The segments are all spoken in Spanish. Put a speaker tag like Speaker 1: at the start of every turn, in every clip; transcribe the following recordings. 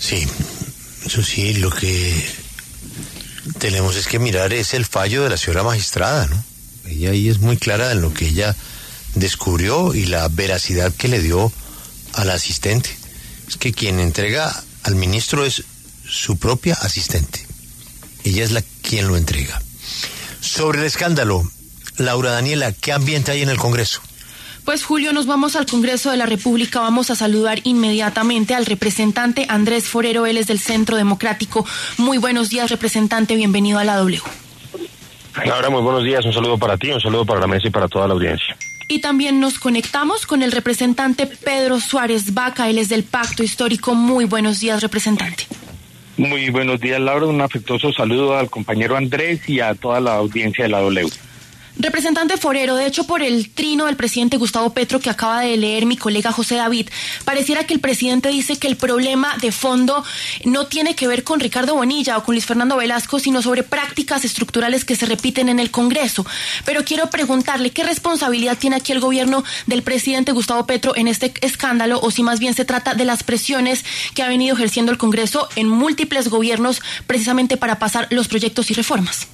Speaker 1: Sí, eso sí, lo que tenemos es que mirar es el fallo de la señora magistrada, ¿no? Ella ahí es muy clara en lo que ella descubrió y la veracidad que le dio al asistente. Es que quien entrega al ministro es su propia asistente. Ella es quien lo entrega. Sobre el escándalo, Laura Daniela, ¿qué ambiente hay en el Congreso?
Speaker 2: Pues Julio, nos vamos al Congreso de la República, vamos a saludar inmediatamente al representante Andrés Forero, él es del Centro Democrático. Muy buenos días, representante, bienvenido a la W.
Speaker 3: Laura, muy buenos días, un saludo para ti, un saludo para la mesa y para toda la audiencia.
Speaker 2: Y también nos conectamos con el representante Pedro Suárez Vaca, él es del Pacto Histórico. Muy buenos días, representante.
Speaker 4: Muy buenos días, Laura, un afectuoso saludo al compañero Andrés y a toda la audiencia de la W.
Speaker 2: Representante Forero, de hecho, por el trino del presidente Gustavo Petro que acaba de leer mi colega José David, pareciera que el presidente dice que el problema de fondo no tiene que ver con Ricardo Bonilla o con Luis Fernando Velasco, sino sobre prácticas estructurales que se repiten en el Congreso. Pero quiero preguntarle, ¿qué responsabilidad tiene aquí el gobierno del presidente Gustavo Petro en este escándalo, o si más bien se trata de las presiones que ha venido ejerciendo el Congreso en múltiples gobiernos precisamente para pasar los proyectos y reformas?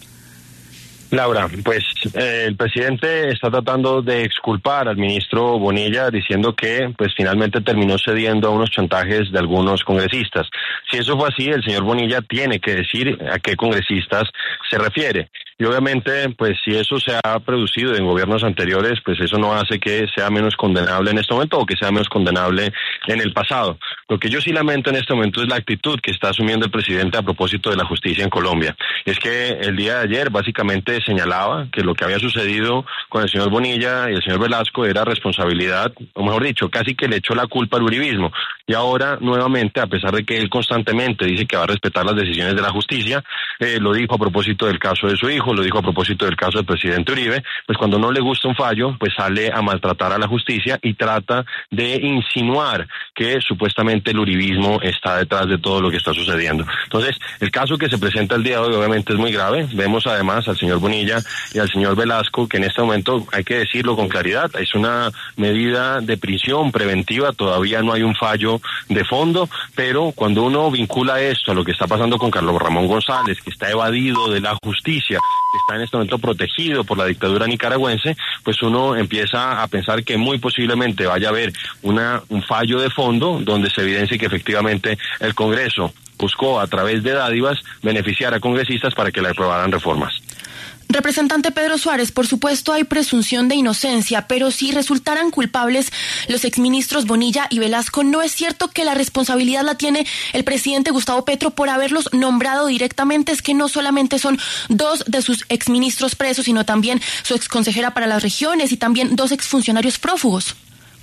Speaker 3: Laura, pues el presidente está tratando de exculpar al ministro Bonilla diciendo que pues finalmente terminó cediendo a unos chantajes de algunos congresistas. Si eso fue así, el señor Bonilla tiene que decir a qué congresistas se refiere. Y obviamente, pues si eso se ha producido en gobiernos anteriores, pues eso no hace que sea menos condenable en este momento o que sea menos condenable en el pasado. Lo que yo sí lamento en este momento es la actitud que está asumiendo el presidente a propósito de la justicia en Colombia. Es que el día de ayer básicamente señalaba que lo que había sucedido con el señor Bonilla y el señor Velasco era responsabilidad, o mejor dicho, casi que le echó la culpa al uribismo. Y ahora, nuevamente, a pesar de que él constantemente dice que va a respetar las decisiones de la justicia, lo dijo a propósito del caso de su hijo, lo dijo a propósito del caso del presidente Uribe, pues cuando no le gusta un fallo, pues sale a maltratar a la justicia y trata de insinuar que supuestamente el uribismo está detrás de todo lo que está sucediendo. Entonces, el caso que se presenta el día de hoy obviamente es muy grave. Vemos además al señor Bonilla y al señor Velasco, que en este momento, hay que decirlo con claridad, es una medida de prisión preventiva, todavía no hay un fallo de fondo, pero cuando uno vincula esto a lo que está pasando con Carlos Ramón González, que está evadido de la justicia, que está en este momento protegido por la dictadura nicaragüense, pues uno empieza a pensar que muy posiblemente vaya a haber un fallo de fondo donde se evidencie que efectivamente el Congreso buscó a través de dádivas beneficiar a congresistas para que le aprobaran reformas.
Speaker 2: Representante Pedro Suárez, por supuesto hay presunción de inocencia, pero si resultaran culpables los exministros Bonilla y Velasco, ¿no es cierto que la responsabilidad la tiene el presidente Gustavo Petro por haberlos nombrado directamente? Es que no solamente son dos de sus exministros presos, sino también su exconsejera para las regiones y también dos exfuncionarios prófugos.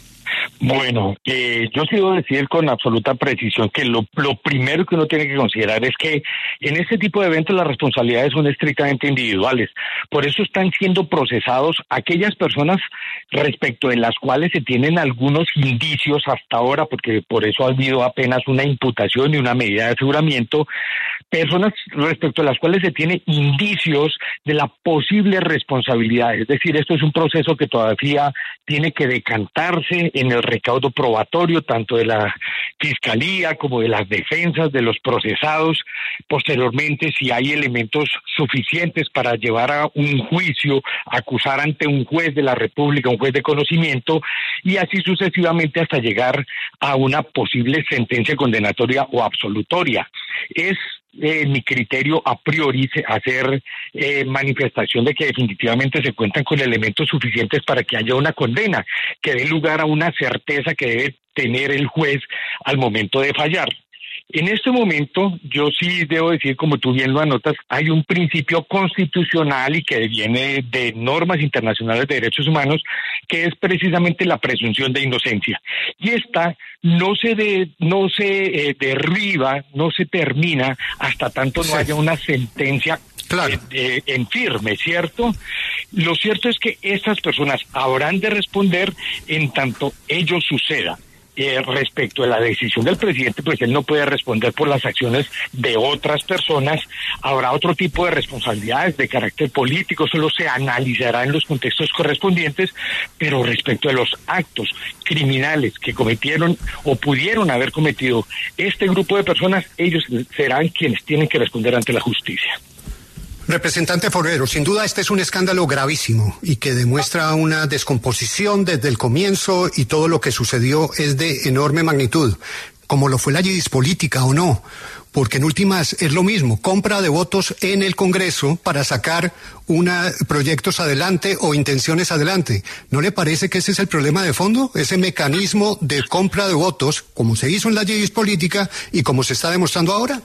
Speaker 4: Bueno, yo sí debo decir con absoluta precisión que lo primero que uno tiene que considerar es que en este tipo de eventos las responsabilidades son estrictamente individuales. Por eso están siendo procesados aquellas personas respecto de las cuales se tienen algunos indicios hasta ahora, porque por eso ha habido apenas una imputación y una medida de aseguramiento, personas respecto a las cuales se tiene indicios de la posible responsabilidad. Es decir, esto es un proceso que todavía tiene que decantarse en el recaudo probatorio, tanto de la Fiscalía como de las defensas de los procesados. Posteriormente, si hay elementos suficientes para llevar a un juicio, acusar ante un juez de la República, un juez de conocimiento, y así sucesivamente hasta llegar a una posible sentencia condenatoria o absolutoria. Es mi criterio a priori hacer manifestación de que definitivamente se cuentan con elementos suficientes para que haya una condena, que dé lugar a una certeza que debe tener el juez al momento de fallar. En este momento, yo sí debo decir, como tú bien lo anotas, hay un principio constitucional y que viene de normas internacionales de derechos humanos, que es precisamente la presunción de inocencia. Y esta no se derriba, no se termina hasta tanto no haya una sentencia en firme, ¿cierto? Lo cierto es que estas personas habrán de responder en tanto ello suceda. respecto a la decisión del presidente, pues él no puede responder por las acciones de otras personas. Habrá otro tipo de responsabilidades de carácter político, solo se analizará en los contextos correspondientes, pero respecto a los actos criminales que cometieron o pudieron haber cometido este grupo de personas, ellos serán quienes tienen que responder ante la justicia.
Speaker 5: Representante Forero, sin duda este es un escándalo gravísimo y que demuestra una descomposición desde el comienzo, y todo lo que sucedió es de enorme magnitud, como lo fue la yidis política o no, porque en últimas es lo mismo, compra de votos en el Congreso para sacar proyectos adelante o intenciones adelante. ¿No le parece que ese es el problema de fondo? Ese mecanismo de compra de votos, como se hizo en la yidis política y como se está demostrando ahora.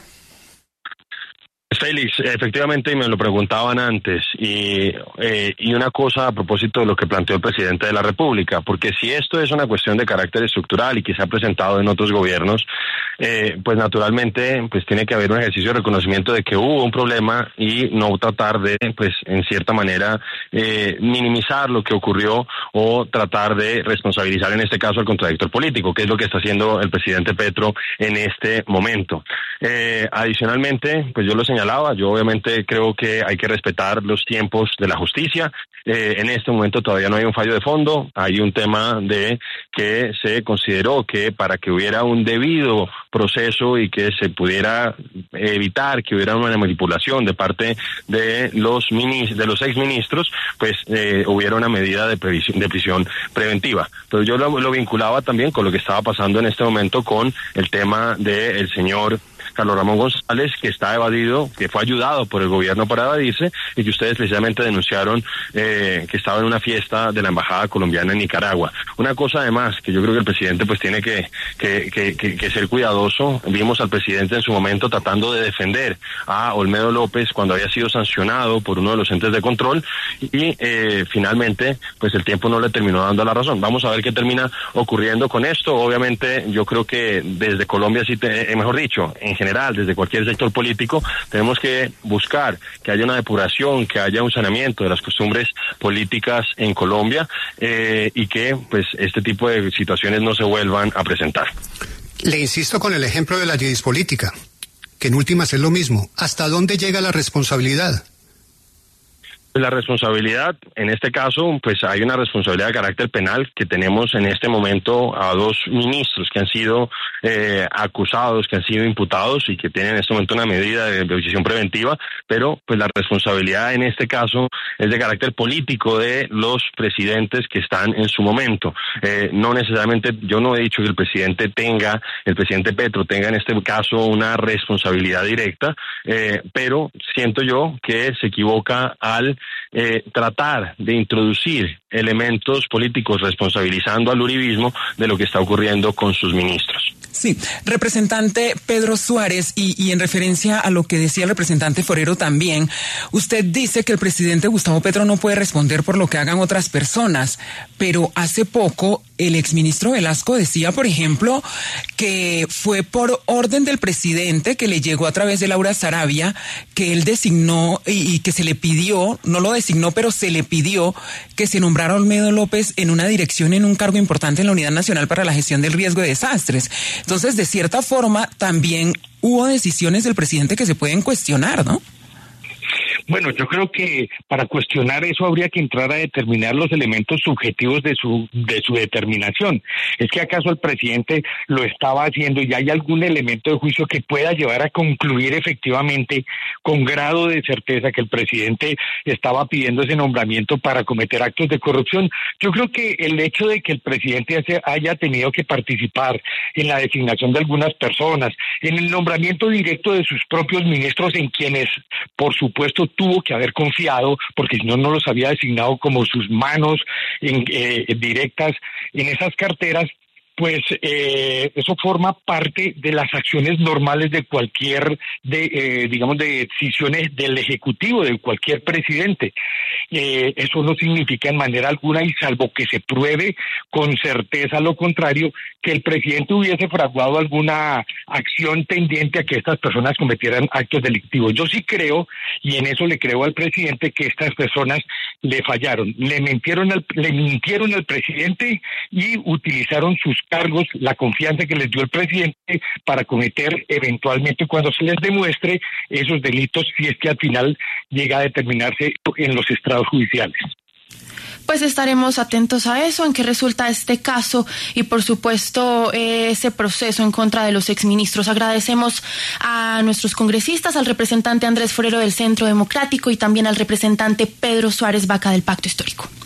Speaker 3: Félix, efectivamente, y me lo preguntaban antes, y una cosa a propósito de lo que planteó el presidente de la República, porque si esto es una cuestión de carácter estructural y que se ha presentado en otros gobiernos, pues naturalmente pues tiene que haber un ejercicio de reconocimiento de que hubo un problema y no tratar de, pues en cierta manera, minimizar lo que ocurrió o tratar de responsabilizar en este caso al contradictor político, que es lo que está haciendo el presidente Petro en este momento. Adicionalmente, pues yo lo señalaba, yo obviamente creo que hay que respetar los tiempos de la justicia. En este momento todavía no hay un fallo de fondo, hay un tema de que se consideró que para que hubiera un debido proceso y que se pudiera evitar que hubiera una manipulación de parte de los exministros, pues hubiera una medida de prisión preventiva. Pero yo lo vinculaba también con lo que estaba pasando en este momento con el tema del señor Carlos Ramón González, que está evadido, que fue ayudado por el gobierno para evadirse, y que ustedes precisamente denunciaron que estaba en una fiesta de la Embajada Colombiana en Nicaragua. Una cosa además, que yo creo que el presidente pues tiene que ser cuidadoso. Vimos al presidente en su momento tratando de defender a Olmedo López cuando había sido sancionado por uno de los entes de control, y finalmente pues el tiempo no le terminó dando la razón. Vamos a ver qué termina ocurriendo con esto. Obviamente yo creo que desde Colombia, mejor dicho, en general, desde cualquier sector político, tenemos que buscar que haya una depuración, que haya un saneamiento de las costumbres políticas en Colombia, y que pues este tipo de situaciones no se vuelvan a presentar.
Speaker 5: Le insisto con el ejemplo de la yidis política, que en últimas es lo mismo. ¿Hasta dónde llega la responsabilidad?
Speaker 3: La responsabilidad, en este caso, pues hay una responsabilidad de carácter penal que tenemos en este momento a dos ministros que han sido acusados, que han sido imputados y que tienen en este momento una medida de prisión preventiva, pero pues la responsabilidad en este caso es de carácter político de los presidentes que están en su momento. No necesariamente, yo no he dicho que el presidente Petro tenga en este caso una responsabilidad directa, pero siento yo que se equivoca al tratar de introducir elementos políticos responsabilizando al uribismo de lo que está ocurriendo con sus ministros.
Speaker 6: Sí, representante Pedro Suárez, y en referencia a lo que decía el representante Forero también, usted dice que el presidente Gustavo Petro no puede responder por lo que hagan otras personas, pero hace poco el exministro Velasco decía, por ejemplo, que fue por orden del presidente, que le llegó a través de Laura Sarabia, que él designó y que se le pidió, no lo designó, pero se le pidió que se nombrara a Olmedo López en una dirección, en un cargo importante en la Unidad Nacional para la Gestión del Riesgo de Desastres. Entonces, de cierta forma, también hubo decisiones del presidente que se pueden cuestionar, ¿no?
Speaker 4: Bueno, yo creo que para cuestionar eso habría que entrar a determinar los elementos subjetivos de su determinación. ¿Es que acaso el presidente lo estaba haciendo y hay algún elemento de juicio que pueda llevar a concluir efectivamente con grado de certeza que el presidente estaba pidiendo ese nombramiento para cometer actos de corrupción? Yo creo que el hecho de que el presidente haya tenido que participar en la designación de algunas personas, en el nombramiento directo de sus propios ministros, en quienes, por supuesto, tuvo que haber confiado, porque si no, no los había designado como sus manos directas en esas carteras, pues eso forma parte de las acciones normales de cualquier, de decisiones del Ejecutivo, de cualquier presidente. Eso no significa en manera alguna, y salvo que se pruebe con certeza lo contrario, que el presidente hubiese fraguado alguna acción tendiente a que estas personas cometieran actos delictivos. Yo sí creo, y en eso le creo al presidente, que estas personas le fallaron, le mintieron al presidente y utilizaron sus cargos, la confianza que les dio el presidente para cometer eventualmente, cuando se les demuestre, esos delitos, si es que al final llega a determinarse en los estrados judiciales.
Speaker 2: Pues estaremos atentos a eso, en qué resulta este caso y por supuesto ese proceso en contra de los exministros. Agradecemos a nuestros congresistas, al representante Andrés Forero del Centro Democrático y también al representante Pedro Suárez Vaca del Pacto Histórico.